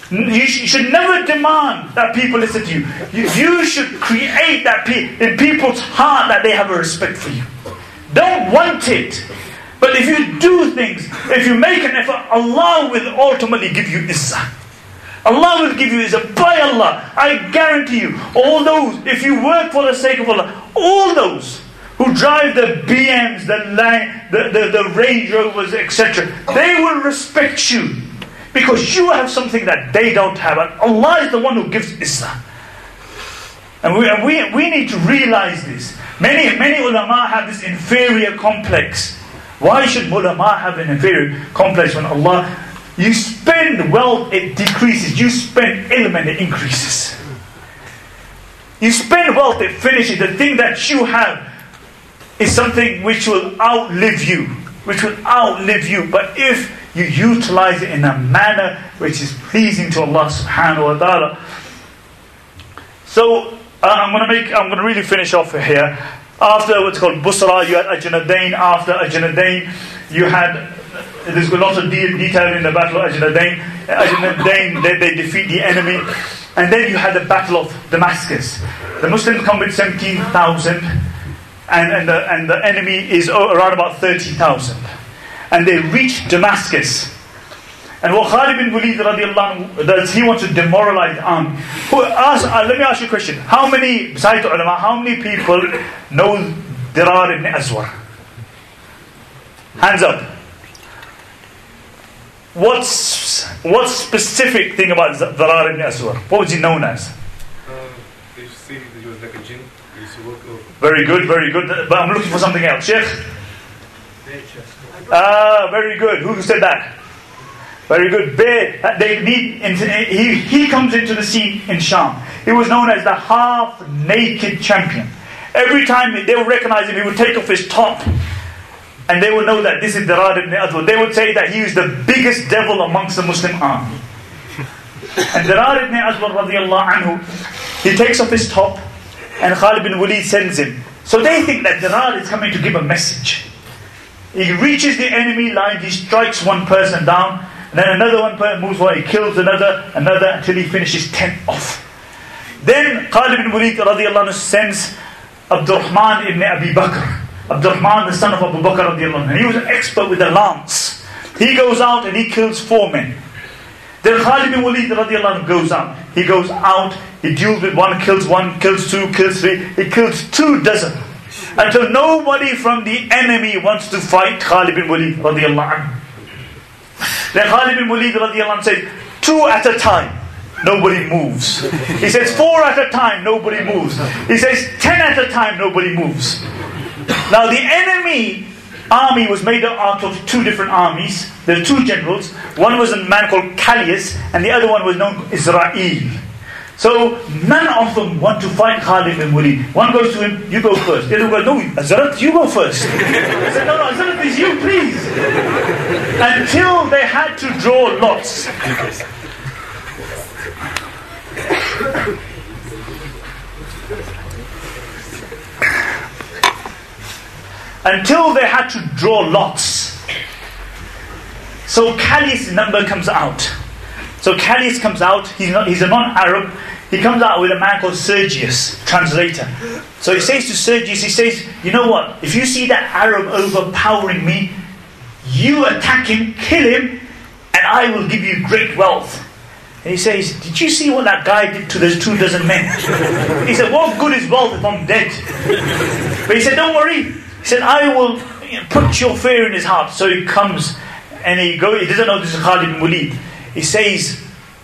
You should never demand that people listen to you. You should create that in people's heart that they have a respect for you. Don't want it. But if you do things, if you make an effort, Allah will ultimately give you izzah. Allah will give you izzah. By Allah, I guarantee you, all those, if you work for the sake of Allah, all those who drive the BMs, the Range Rovers, etc., they will respect you. Because you have something that they don't have. And Allah is the one who gives izzah. And we need to realize this. Many ulama have this inferior complex. Why should ulama have an inferior complex when Allah... You spend wealth, it decreases. You spend ilm and it increases. You spend wealth, it finishes. The thing that you have is something which will outlive you. Which will outlive you. But if you utilize it in a manner which is pleasing to Allah subhanahu wa ta'ala. So I'm going to really finish off here. After what's called Busra, you had Ajnadain. After Ajnadain, you had... There's a lot of detail in the battle of Ajnadain. Ajnadain, they defeat the enemy. And then you had the battle of Damascus. The Muslims come with 17,000 and the enemy is around about 30,000. And they reach Damascus. And what Khalid bin Walid radiallahu anhu does, he wants to demoralize the army. Let me ask you a question. How many, besides ulama, how many people know Dirar ibn Azwar? Hands up. What specific thing about Dirar ibn Azwar? What was he known as? They used to say that he was like a jinn. He used to work over. Very good, very good. But I'm looking for something else. Sheikh? Very good. Who said that? Very good. He comes into the scene in Sham. He was known as the half-naked champion. Every time they would recognize him, he would take off his top. And they would know that this is Dirar ibn Azwar. They would say that he is the biggest devil amongst the Muslim army. And Dirar ibn Azwar radiallahu anhu, he takes off his top and Khalid bin Walid sends him. So they think that Dirar is coming to give a message. He reaches the enemy line, he strikes one person down, and then another one person moves forward, he kills another, until he finishes 10 off. Then Khalid bin Walid radiallahu anhu sends Abdurrahman ibn Abi Bakr. Abdurrahman, the son of Abu Bakr radiallahu anhu. And he was an expert with the lance. He goes out and he kills 4 men. Then Khalid bin Walid radiallahu anhu goes out. He goes out, he deals with 1, kills 2, kills 3. He kills 2 dozen. Until nobody from the enemy wants to fight Khalid bin Walid radiallahu anhu. Then Khalid bin Walid radiallahu anhu says, 2 at a time, nobody moves. He says 4 at a time, nobody moves. He says 10 at a time, nobody moves. Now the enemy army was made out of 2 different armies. There were 2 generals. One was a man called Callias, and the other one was known as Israel. So none of them want to fight Khalid bin Walid. One goes to him, you go first. The other goes, no, Azrat, you go first. He said, no, Azrat, it's you, please. Until they had to draw lots. Until they had to draw lots. So Callias' number comes out. So Callias comes out, he's a non-Arab. He comes out with a man called Sergius, translator. So he says to Sergius, he says, you know what, if you see that Arab overpowering me, you attack him, kill him, and I will give you great wealth. And he says, did you see what that guy did to those 2 dozen men? He said, what good is wealth if I'm dead? But he said, don't worry. He said, I will put your fear in his heart. So he comes and he doesn't know this is Khalid bin Walid. He says,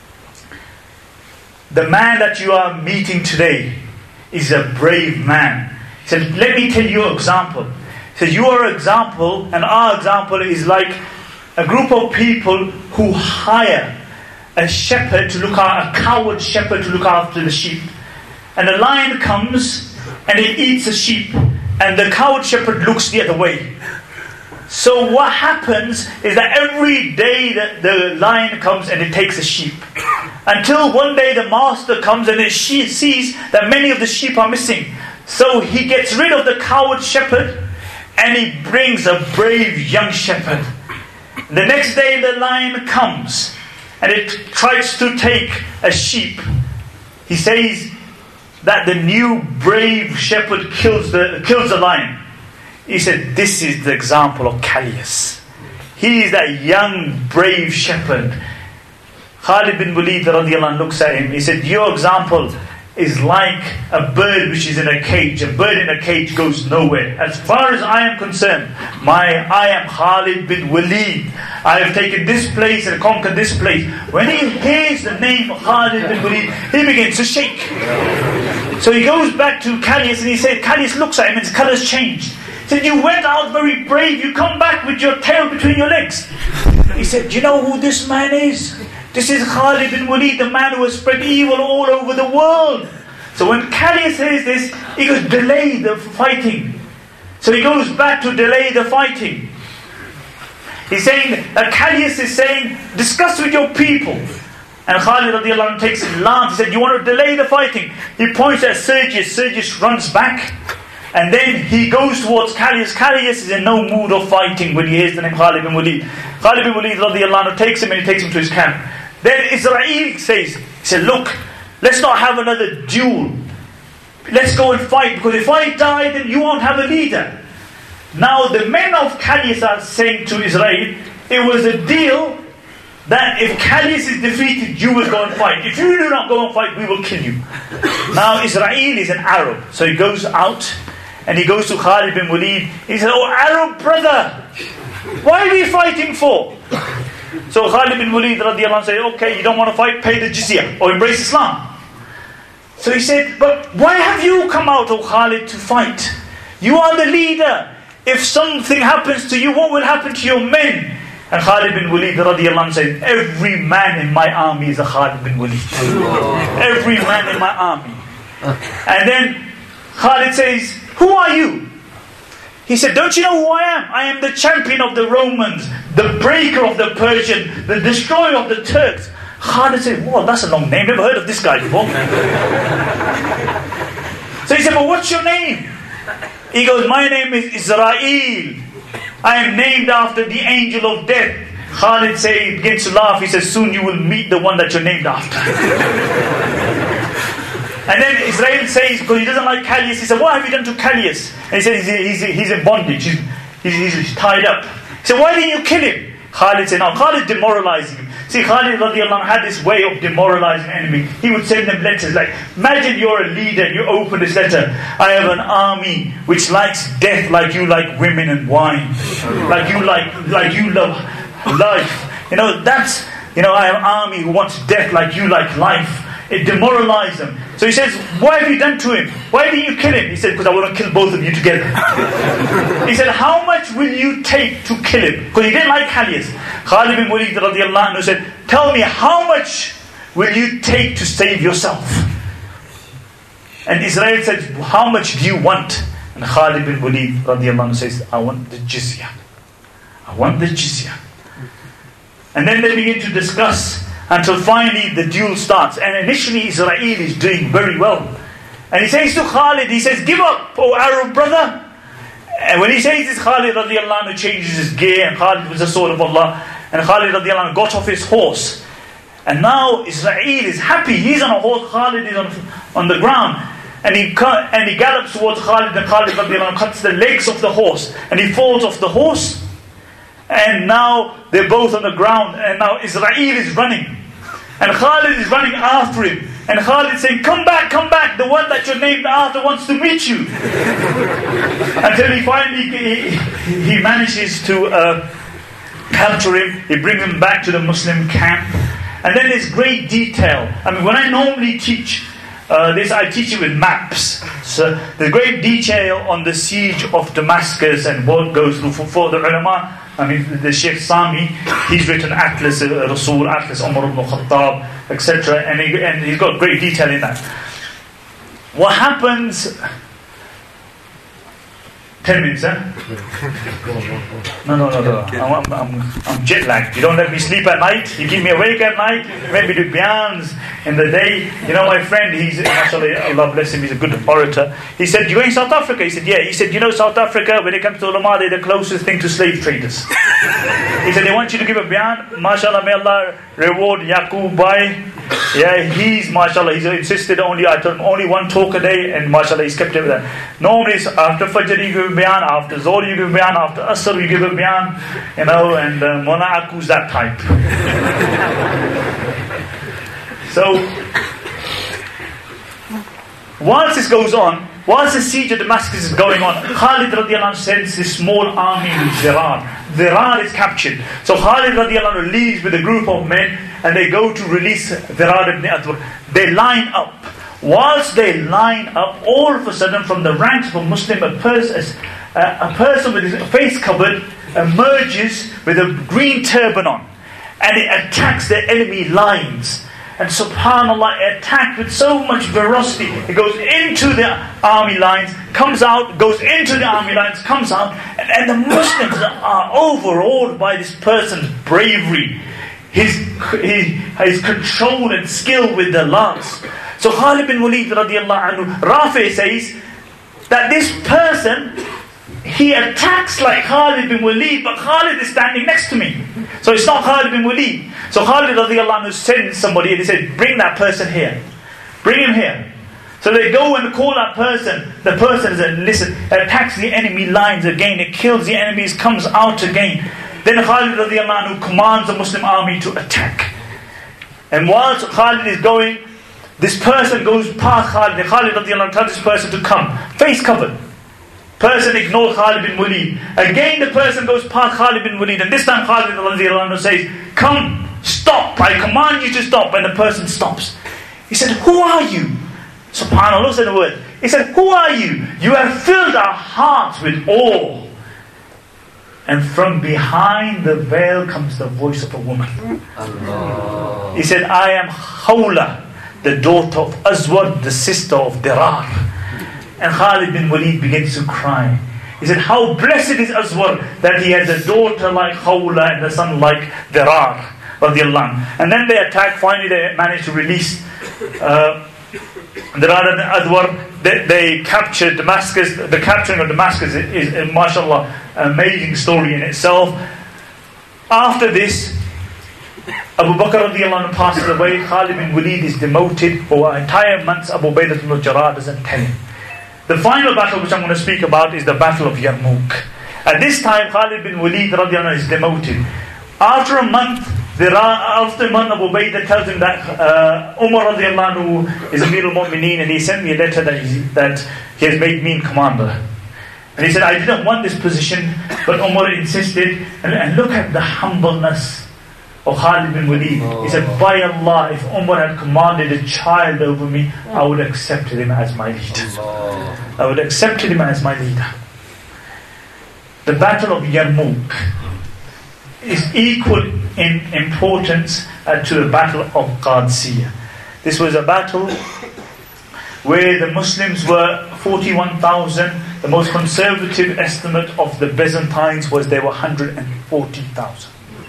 the man that you are meeting today is a brave man. He said, let me tell you an example. He said, your example and our example is like a group of people who hire a shepherd to look after, a coward shepherd to look after the sheep. And the lion comes and it eats the sheep. And the coward shepherd looks the other way. So what happens is that every day the lion comes and it takes a sheep. Until one day the master comes and it sees that many of the sheep are missing. So he gets rid of the coward shepherd and he brings a brave young shepherd. The next day the lion comes and it tries to take a sheep, he says that the new brave shepherd kills the lion. He said, this is the example of Callias. He is that young brave shepherd. Khalid bin Walid radiallahu anh looks at him. He said, your example is like a bird which is in a cage. A bird in a cage goes nowhere. As far as I am concerned, I am Khalid bin Walid. I have taken this place and conquered this place. When he hears the name of Khalid bin Walid, he begins to shake. So he goes back to Callias and he said, Callias looks at him and his colour's changed. He said, you went out very brave, you come back with your tail between your legs. He said, do you know who this man is? This is Khalid bin Walid, the man who has spread evil all over the world. So when Callias says this, he goes, delay the fighting. So he goes back to delay the fighting. He's saying, Callias is saying, discuss with your people. And Khalid radiallahu anh takes his lance. He said, you want to delay the fighting? He points at Sergius. Sergius runs back. And then he goes towards Callias. Callias is in no mood of fighting when he hears the name Khalid bin Walid. Khalid bin Walid radiallahu anh takes him and he takes him to his camp. Then Israel says, he said, look, let's not have another duel. Let's go and fight, because if I die, then you won't have a leader. Now the men of Callias are saying to Israel, it was a deal that if Callias is defeated, you will go and fight. If you do not go and fight, we will kill you. Now Israel is an Arab, so he goes out and he goes to Khalid bin Walid. He says, oh Arab brother, why are we fighting for? So Khalid bin Walid radiallahu anh said, okay, you don't want to fight, pay the jizya or embrace Islam. So he said, but why have you come out, O Khalid, to fight? You are the leader. If something happens to you, what will happen to your men? And Khalid bin Walid radiallahu anh said, every man in my army is a Khalid bin Walid. Every man in my army. And then Khalid says, who are you? He said, don't you know who I am? I am the champion of the Romans, the breaker of the Persian, the destroyer of the Turks. Khalid said, whoa, that's a long name. Never heard of this guy before. So he said, well, what's your name? He goes, my name is Israel. I am named after the angel of death. Khalid begins to laugh. He says, soon you will meet the one that you're named after. And then Israel says, because he doesn't like Callias, he said, what have you done to Callias? And he said, he's in bondage. He's tied up. He said, why didn't you kill him? Khalid said, no, Khalid demoralizing him. See, Khalid radiallahu anh had this way of demoralizing the enemy. He would send them letters like, imagine you're a leader and you open this letter. I have an army which likes death like you like women and wine. Like you love life. I have an army who wants death like you like life. It demoralized them. So he says, what have you done to him? Why didn't you kill him? He said, because I want to kill both of you together. He said, how much will you take to kill him? Because he didn't like Callias. Khalid bin Walid radiallahu anhu said, tell me, how much will you take to save yourself? And Israel said, how much do you want? And Khalid bin Walid radiallahu anhu says, I want the jizya. I want the jizya. And then they begin to discuss until finally the duel starts. And initially Israel is doing very well. And he says to Khalid, he says, give up, O Arab brother. And when he says this, Khalid radiallahu anhu changes his gear, and Khalid was the sword of Allah. And Khalid radiallahu anhu got off his horse. And now Israel is happy. He's on a horse, Khalid is on the ground. And he gallops towards Khalid, and Khalid radiallahu anhu cuts the legs of the horse. And he falls off the horse. And now they're both on the ground. And now Israel is running. And Khalid is running after him. And Khalid is saying, come back. The one that you're named after wants to meet you. Until he finally he manages to capture him. He brings him back to the Muslim camp. And then there's great detail. I mean, when I normally teach this, I teach it with maps. So there's great detail on the siege of Damascus and what goes through for the ulama. I mean, the Sheikh Sami, he's written Atlas Rasul, Atlas Umar ibn Khattab, etc. And he's got great detail in that. What happens... 10 minutes, huh? No. I'm jet lagged. You don't let me sleep at night. You keep me awake at night. Maybe do biyans. in the day. You know, my friend, he's, mashallah, Allah bless him, he's a good orator. He said, "You're going to South Africa?" He said, "Yeah." He said, "You know, South Africa, when it comes to ulama, they're the closest thing to slave traders." He said, "They want you to give a bayan." Mashallah, may Allah reward Yaqub Bhai. Yeah, he's, mashallah, he's insisted only, I told him, only one talk a day, and mashallah, he's kept it with that. Normally, it's after Fajr you give a bayan, after Zohr you give a bayan, after Asr you give a bayan, you know, and Mona Aku's that type. So, whilst this goes on, whilst the siege of Damascus is going on, Khalid radiallahu anhu sends this small army with Dhirar. Dhirar is captured. So Khalid radiallahu anhu leaves with a group of men and they go to release Dhirar ibn Adwar. They line up. Whilst they line up, all of a sudden from the ranks of a Muslim, a person with his face covered emerges with a green turban on. And it attacks the enemy lines. And subhanAllah, it attacked with so much ferocity. It goes into the army lines, comes out, goes into the army lines, comes out. And the Muslims are overawed by this person's bravery. His control and skill with the lance. So Khalid bin Walid radiallahu anhu, Rafi says that this person, he attacks like Khalid bin Walid, but Khalid is standing next to me. So it's not Khalid bin Walid. So Khalid radiallahu anhu sends somebody and he said, "Bring that person here. Bring him here." So they go and call that person. The person says, "Listen," attacks the enemy lines again. It kills the enemies, comes out again. Then Khalid radiallahu anhu commands the Muslim army to attack. And whilst Khalid is going, this person goes past Khalid. And Khalid radiallahu anhu tells this person to come, face covered. Person ignored Khalid bin Walid. Again the person goes past Khalid bin Walid. And this time Khalid radiallahu anhu says, "Come, stop, I command you to stop." And the person stops. He said, "Who are you?" SubhanAllah said the word. He said, "Who are you? You have filled our hearts with awe." And from behind the veil comes the voice of a woman. Allah. He said, "I am Khawla, the daughter of Aswad, the sister of Dhirar." And Khalid bin Walid begins to cry. He said, "How blessed is Aswad that he has a daughter like Khawla and a son like Dhirar." And then they attack. Finally they managed to release Dhirar and Adwar. They captured Damascus. The capturing of Damascus is mashallah, an amazing story in itself. After this, Abu Bakr radiallahu anhu passes away. Khalid bin Walid is demoted for entire months. Abu Ubaidah ibn al-Jarrah doesn't tell him. The final battle which I'm going to speak about is the Battle of Yarmouk. At this time, Khalid bin Walid radiallahu anhu is demoted. After a month, Abu Ubaidah tells him that Umar radiallahu anhu is Amir al-Mu'mineen, and he sent me a letter that he has made me commander. And he said, "I didn't want this position, but Umar insisted." And look at the humbleness of Khalid bin Walid. He said, "By Allah, if Umar had commanded a child over me, I would have accepted him as my leader. I would have accepted him as my leader." The Battle of Yarmouk is equal in importance to the Battle of Qadisiyah. This was a battle where the Muslims were 41,000. The most conservative estimate of the Byzantines was there were 140,000.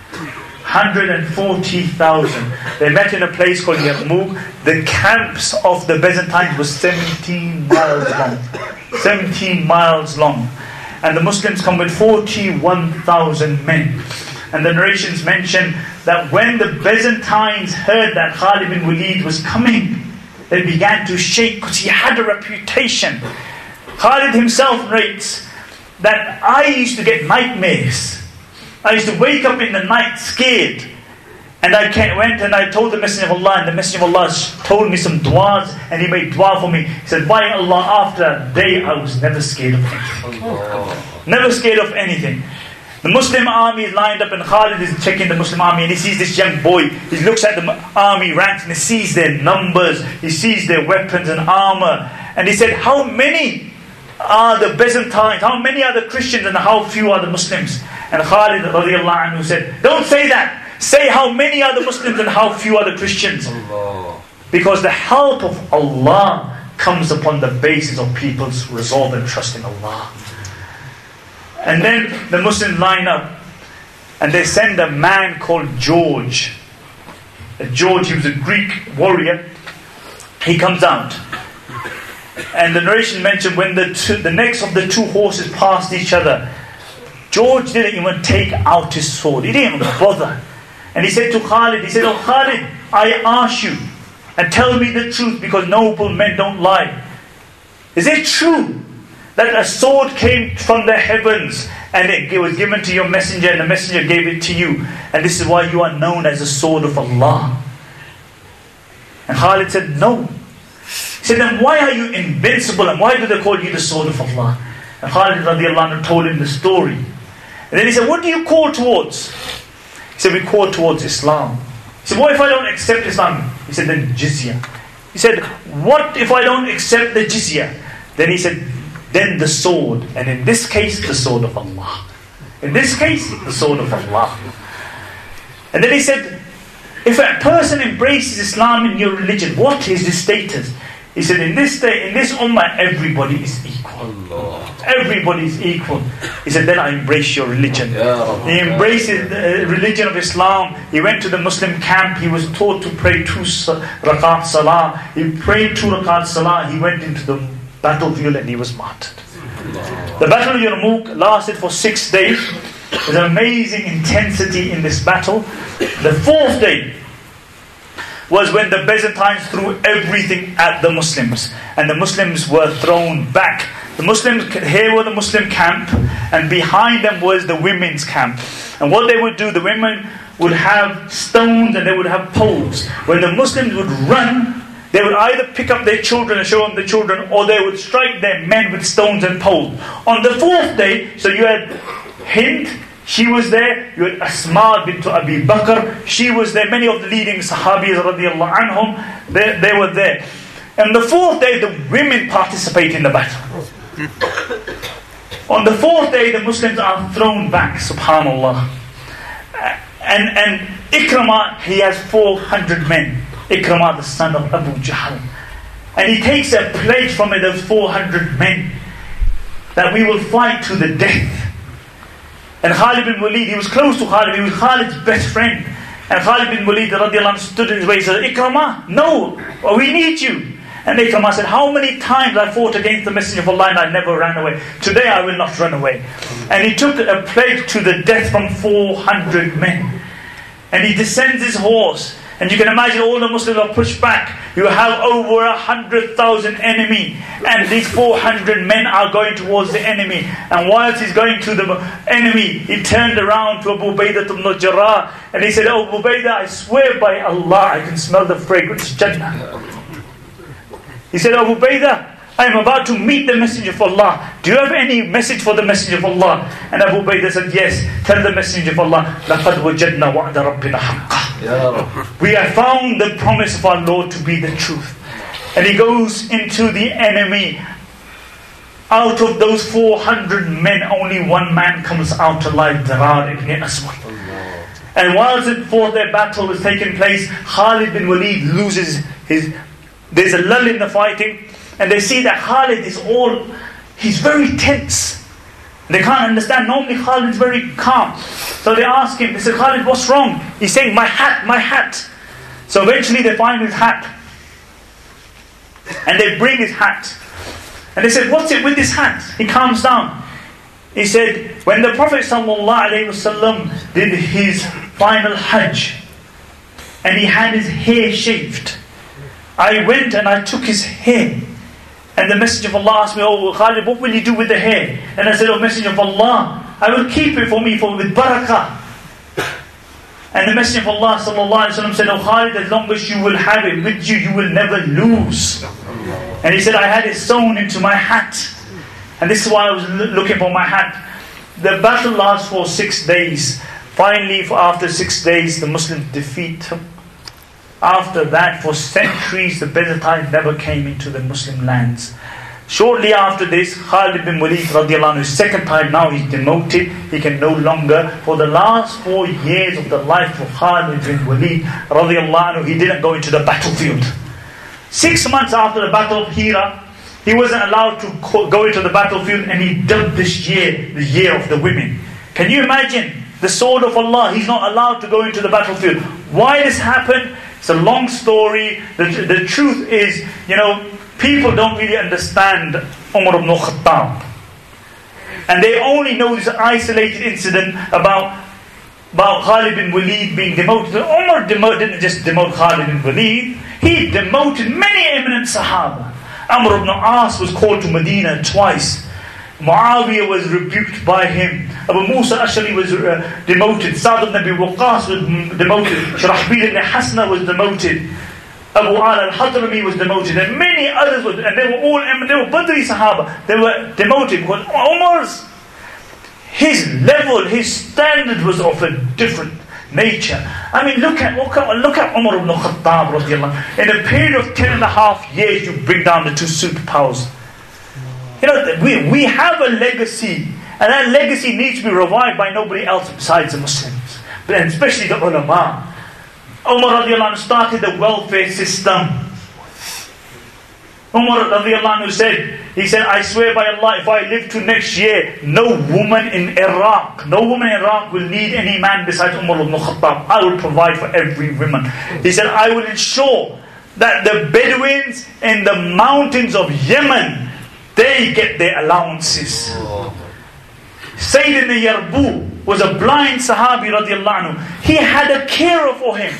140,000. They met in a place called Yarmouk. The camps of the Byzantines were 17 miles long. 17 miles long. And the Muslims come with 41,000 men. And the narrations mention that when the Byzantines heard that Khalid bin Walid was coming, they began to shake because he had a reputation. Khalid himself narrates that I used to get nightmares. I used to wake up in the night scared. And I went and I told the Messenger of Allah, and the Messenger of Allah told me some du'as, and he made du'a for me. He said, "By Allah, after that day I was never scared of anything." Never scared of anything. The Muslim army is lined up, and Khalid is checking the Muslim army, and he sees this young boy. He looks at the army ranks and he sees their numbers, he sees their weapons and armor, and he said, "How many are the Byzantines? How many are the Christians, and how few are the Muslims?" And Khalid radiallahu anhu said, "Don't say that. Say how many are the Muslims and how few are the Christians." Allah. Because the help of Allah comes upon the basis of people's resolve and trust in Allah. And then the Muslims line up and they send a man called George. George, he was a Greek warrior. He comes out. And the narration mentioned when the necks of the two horses passed each other, George didn't even take out his sword. He didn't even bother. And he said to Khalid, he said, "Oh Khalid, I ask you, and tell me the truth, because noble men don't lie. Is it true that a sword came from the heavens and it was given to your messenger and the messenger gave it to you, and this is why you are known as the sword of Allah?" And Khalid said, "No." He said, "Then why are you invincible, and why do they call you the sword of Allah?" And Khalid radiallahu anhu told him the story. And then he said, "What do you call towards?" He said, "We call towards Islam." He said, "What if I don't accept Islam?" He said, "Then jizya." He said, "What if I don't accept the jizya?" Then he said, "Then the sword, and in this case the sword of Allah." In this case, the sword of Allah. And then he said, "If a person embraces Islam in your religion, what is his status?" He said, in this ummah, everybody is equal. Everybody is equal. He said, "Then I embrace your religion." He embraced the religion of Islam. He went to the Muslim camp. He was taught to pray 2 rakat salah. He prayed 2 rakat salah. He went into the battlefield and he was martyred. The battle of Yarmouk lasted for 6 days. There's an amazing intensity in this battle. The 4th day was when the Byzantines threw everything at the Muslims, and the Muslims were thrown back. The Muslims, here were the Muslim camp, and behind them was the women's camp. And what they would do, the women would have stones and they would have poles. When the Muslims would run, they would either pick up their children and show them the children, or they would strike their men with stones and poles. On the 4th day, so you had Hind, she was there. You had Asma bint Abi Bakr, she was there. Many of the leading Sahabis radiallahu anhum, they were there. And the 4th day, the women participate in the battle. On the 4th day, the Muslims are thrown back, subhanallah. And Ikramah, he has 400 men. Ikramah, the son of Abu Jahl. And he takes a pledge from those 400 men that we will fight to the death. And Khalid bin Walid, he was close to Khalid, he was Khalid's best friend. And Khalid bin Walid radiallahu anhu stood in his way and said, "Ikramah, no, we need you." And Ikramah said, "How many times I fought against the Messenger of Allah and I never ran away. Today I will not run away." And he took a pledge to the death from 400 men. And he descends his horse. And you can imagine all the Muslims are pushed back. You have over 100,000 enemy. And these 400 men are going towards the enemy. And whilst he's going to the enemy, he turned around to Abu Ubaidah ibn al-Jarrah. And he said, "Oh Abu Ubaidah, I swear by Allah, I can smell the fragrance Jannah." He said, "Abu Ubaidah, I am about to meet the Messenger of Allah. Do you have any message for the Messenger of Allah?" And Abu Ubaidah said, "Yes, tell the Messenger of Allah, لَقَدْ وَجَدْنَا وَعْدَ رَبِّنَا حَقًّا." We have found the promise of our Lord to be the truth. And he goes into the enemy. Out of those 400 men, only one man comes out alive, Dirar ibn Aswad. And whilst their battle was taking place, Khalid bin Walid loses there's a lull in the fighting, and they see that Khalid he's very tense. They can't understand. Normally Khalid is very calm. So they ask him, they say, "Khalid, what's wrong?" He's saying, my hat. So eventually they find his hat. And they bring his hat. And they said, "What's it with this hat?" He calms down. He said, "When the Prophet ﷺ did his final Hajj, and he had his hair shaved, I went and I took his hair. And the Messenger of Allah asked me, 'Oh Khalid, what will you do with the hair?' And I said, 'Oh Messenger of Allah, I will keep it with barakah.' And the Messenger of Allah said, 'Oh Khalid, as long as you will have it with you, you will never lose.' And he said, 'I had it sewn into my hat. And this is why I was looking for my hat.' The battle lasts for 6 days. Finally, after 6 days, the Muslims defeat him. After that, for centuries, the Byzantines never came into the Muslim lands. Shortly after this, Khalid bin Walid radiallahu anhu, second time now he's demoted. He can no longer, for the last 4 years of the life of Khalid bin Walid radiallahu anhu, he didn't go into the battlefield. 6 months after the Battle of Hira, he wasn't allowed to go into the battlefield, and he dubbed this year the year of the women. Can you imagine? The sword of Allah, he's not allowed to go into the battlefield. Why this happened? It's a long story. The truth is, people don't really understand Umar ibn Khattab. And they only know this isolated incident about Khalid bin Walid being demoted. Umar didn't just demote Khalid bin Walid. He demoted many eminent Sahaba. Amr ibn As was called to Medina twice. Muawiyah was rebuked by him. Abu Musa Ash'ari was demoted. Sa'd ibn Abi Waqqas was demoted. Shurahbil ibn Hasna was demoted. Abu Ala al-Hadrami was demoted. And many others were, and they were all Badri Sahaba. They were demoted because Umar's, his level, his standard was of a different nature. I mean, look at Umar ibn Khattab radiallahu anh. In a period of 10.5 years, you bring down the two superpowers. We have a legacy, and that legacy needs to be revived by nobody else besides the Muslims, but especially the ulama. Umar radiallahu anh started the welfare system. Umar radiallahu anh said, I swear by Allah, if I live to next year, no woman in Iraq will need any man besides Umar ibn Khattab. I will provide for every woman. He said, I will ensure that the Bedouins in the mountains of Yemen, they get their allowances. Sayyidina Yarbu was a blind Sahabi radiallahu anhu. He had a carer for him.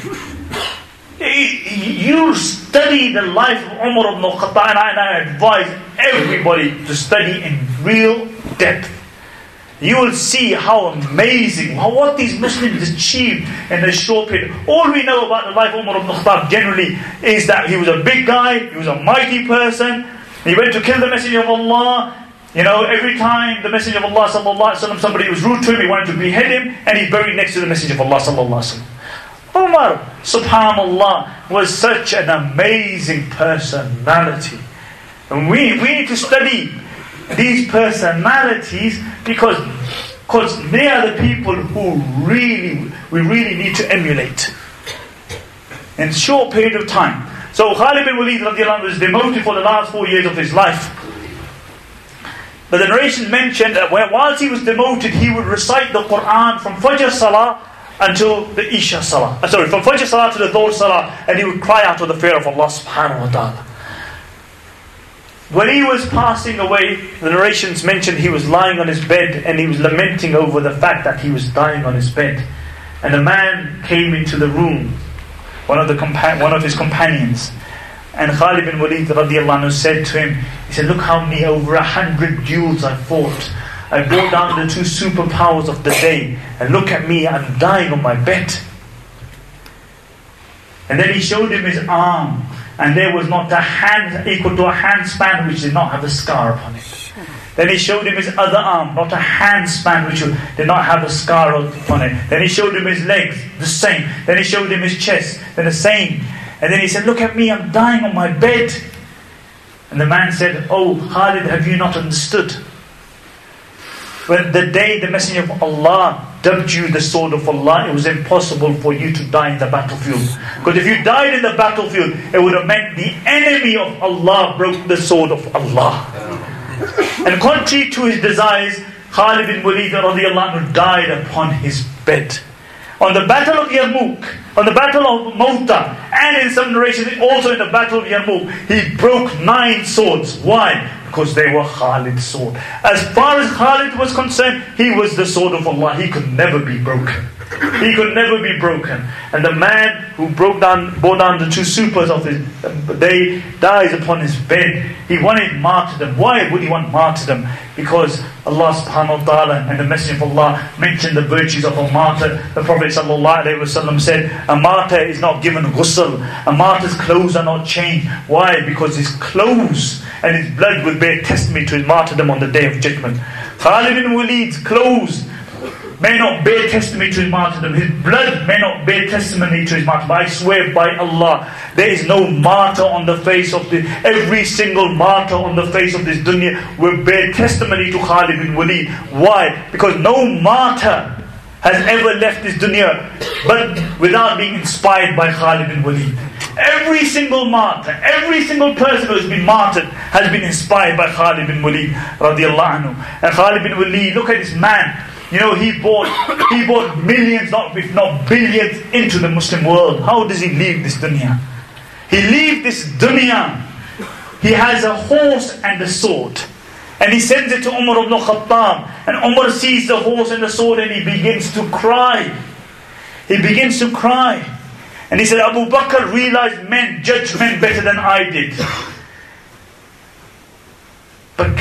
You study the life of Umar ibn Khattab, and I advise everybody to study in real depth. You will see how amazing, what these Muslims achieved in a short period. All we know about the life of Umar ibn Khattab generally is that he was a big guy, he was a mighty person, he went to kill the Messenger of Allah. Every time the Messenger of Allah sallallahu alaihi wasallam, somebody was rude to him, he wanted to behead him, and he buried next to the Messenger of Allah sallallahu alaihi wasallam. Umar, subhanallah, was such an amazing personality. And we need to study these personalities because they are the people who we really need to emulate in a short period of time. So Khalid bin Walid radiallahu anhu was demoted for the last 4 years of his life. But the narrations mentioned that whilst he was demoted, he would recite the Quran from Fajr Salah until the Isha Salah. From Fajr Salah to the Dhuhr Salah, and he would cry out of the fear of Allah subhanahu wa ta'ala. When he was passing away, the narrations mentioned he was lying on his bed and he was lamenting over the fact that he was dying on his bed. And a man came into the room, one of his companions. And Khalid bin Walid radiallahu anhu said to him, he said, look how many, over 100 duels I fought. I brought down the two superpowers of the day. And look at me, I'm dying on my bed. And then he showed him his arm. And there was not a hand equal to a handspan which did not have a scar upon it. Then he showed him his other arm, not a handspan which did not have a scar upon it. Then he showed him his legs, the same. Then he showed him his chest, then the same. And then he said, look at me, I'm dying on my bed. And the man said, oh Khalid, have you not understood? When the day the Messenger of Allah dubbed you the sword of Allah, it was impossible for you to die in the battlefield. Because if you died in the battlefield, it would have meant the enemy of Allah broke the sword of Allah. And contrary to his desires, Khalid bin Walid radiallahu anhu died upon his bed. On the battle of Yarmouk, on the battle of Mawta, and in some narrations also in the battle of Yarmouk, he broke 9 swords. Why? Because they were Khalid's sword. As far as Khalid was concerned, he was the sword of Allah. He could never be broken. He could never be broken. And the man who brought down the two supers of his day dies upon his bed. He wanted martyrdom. Why would he want martyrdom? Because Allah subhanahu wa ta'ala and the Messenger of Allah mentioned the virtues of a martyr. The Prophet sallallahu alayhi wa sallam said, a martyr is not given ghusl. A martyr's clothes are not changed. Why? Because his clothes and his blood will bear testimony to his martyrdom on the day of judgment. Khalid bin Walid's clothes may not bear testimony to his martyrdom. His blood may not bear testimony to his martyrdom. But I swear by Allah, there is no martyr on the face of the... Every single martyr on the face of this dunya will bear testimony to Khalid bin Walid. Why? Because no martyr has ever left this dunya but without being inspired by Khalid bin Walid. Every single martyr, every single person who has been martyred has been inspired by Khalid bin Walid radiallahu anhu. And Khalid bin Walid, look at this man. You know, he brought millions, if not billions, into the Muslim world. How does he leave this dunya? He leaves this dunya. He has a horse and a sword. And he sends it to Umar ibn Khattab. And Umar sees the horse and the sword and he begins to cry. He begins to cry. And he said, Abu Bakr realized men judge men better than I did. But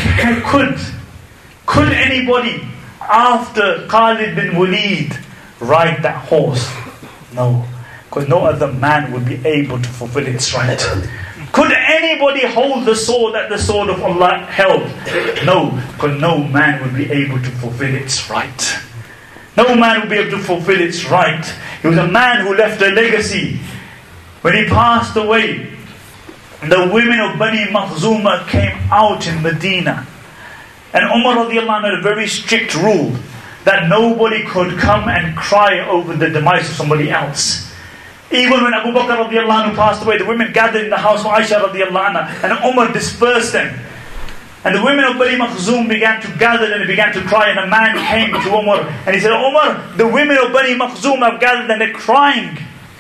could anybody after Khalid bin Walid ride that horse? No. Because no other man would be able to fulfill its right. Could anybody hold the sword that the sword of Allah held? No. Because no man would be able to fulfill its right. No man would be able to fulfill its right. He was a man who left a legacy. When he passed away, the women of Bani Makhzuma came out in Medina. And Umar radiallahu anhu had a very strict rule that nobody could come and cry over the demise of somebody else. Even when Abu Bakr radiallahu anhu passed away, the women gathered in the house of Aisha radiallahu anha, and Umar dispersed them. And the women of Bani Makhzum began to gather and they began to cry, and a man came to Umar and he said, Umar, the women of Bani Makhzum have gathered and they're crying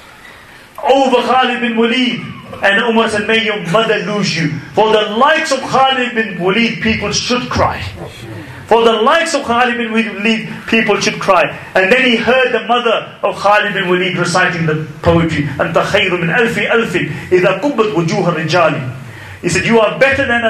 over Khalid bin Walid. And Umar said, may your mother lose you. For the likes of Khalid bin Walid, people should cry. For the likes of Khalid bin Walid, people should cry. And then he heard the mother of Khalid bin Walid reciting the poetry. أَنْتَ خَيْرٌ مِنْ أَلْفِ أَلْفٍ إِذَا قُبَّتْ وُجُوهَ الرِّجَالِ. He said, you are better than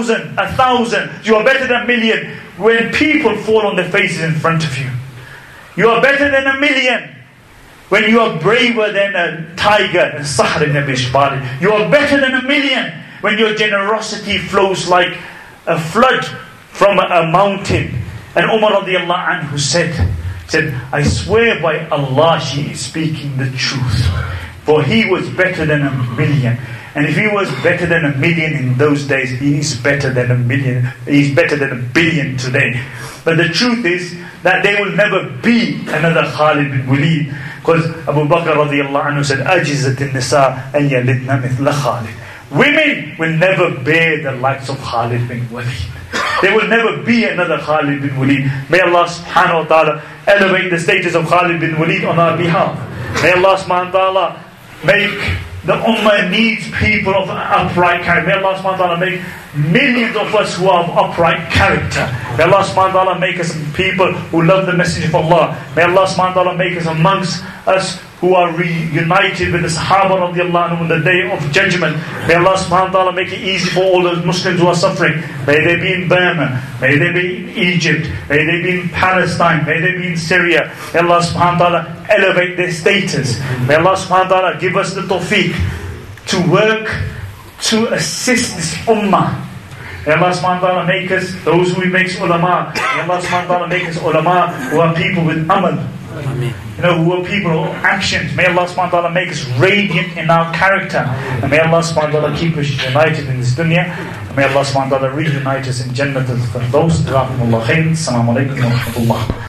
1,000. You are better than 1,000,000 when people fall on their faces in front of you. You are better than 1,000,000 when you are braver than a tiger and Sahr ibn Abi Shbali. You are better than 1,000,000 when your generosity flows like a flood from a mountain. And Umar radiallahu anhu said, I swear by Allah, she is speaking the truth. For he was better than 1,000,000. And if he was better than 1,000,000 in those days, he is better than 1,000,000. He's better than 1,000,000,000 today. But the truth is that there will never be another Khalid bin Walid. Because Abu Bakr radiallahu anhu said, أَجِزَتِ النِّسَاء أَنْ يَلِدْنَا مِثْلَ خَالِدٍ. Women will never bear the likes of Khalid bin Walid. There will never be another Khalid bin Walid. May Allah subhanahu wa ta'ala elevate the status of Khalid bin Walid on our behalf. May Allah subhanahu wa ta'ala make the ummah needs people of upright character. May Allah subhanahu wa ta'ala make millions of us who are of upright character. May Allah subhanahu wa ta'ala make us people who love the message of Allah. May Allah subhanahu wa ta'ala make us amongst us who are reunited with the Sahaba radiallahu anhu on the day of judgment. May Allah subhanahu wa ta'ala make it easy for all those Muslims who are suffering. May they be in Burma, may they be in Egypt, may they be in Palestine, may they be in Syria. May Allah subhanahu wa ta'ala elevate their status. May Allah subhanahu wa ta'ala give us the tawfiq to work to assist this ummah. May Allah subhanahu wa ta'ala make us those who He makes ulama. May Allah subhanahu wa ta'ala make us ulama who are people with amal. Ameen. You know, who are people of actions. May Allah subhanahu wa ta'ala make us radiant in our character. And may Allah subhanahu wa ta'ala keep us united in this dunya. And may Allah subhanahu wa ta'ala reunite us in Jannat al-Firdaus. Jazakumullah khairan. Assalamu alaikum wa rahmatullah.